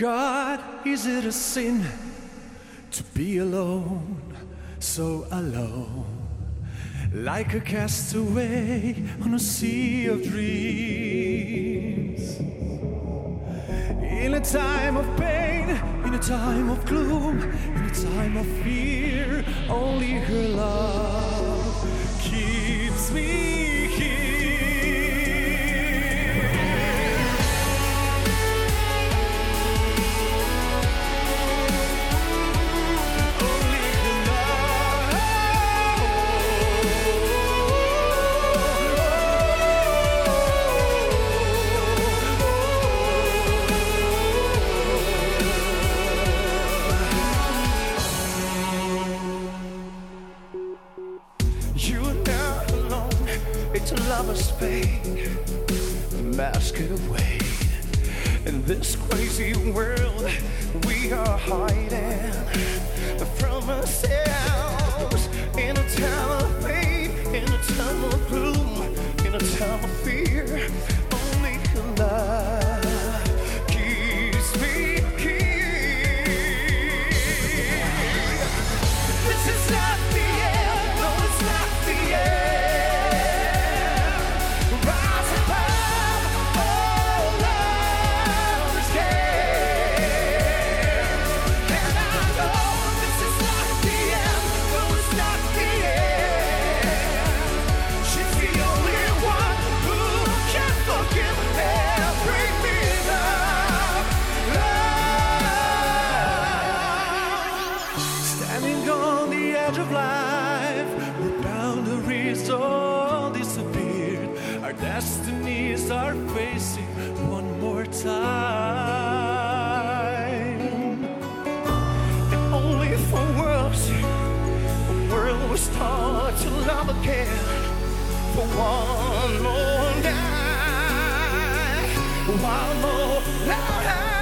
God, is it a sin to be alone, so alone, like a castaway on a sea of dreams? In a time of pain, in a time of gloom, in a time of fear, only her love keeps me here. It's a lover's pain, masked away. In this crazy world, we are hiding from ourselves. In a time of pain, in a time of gloom, in a time of fear, only your love keeps me here. This is not the end, no, it's not the end. Of life, where boundaries all disappeared, our destinies are facing one more time. And only for worlds, the world will start to love again. For one more night, one more night.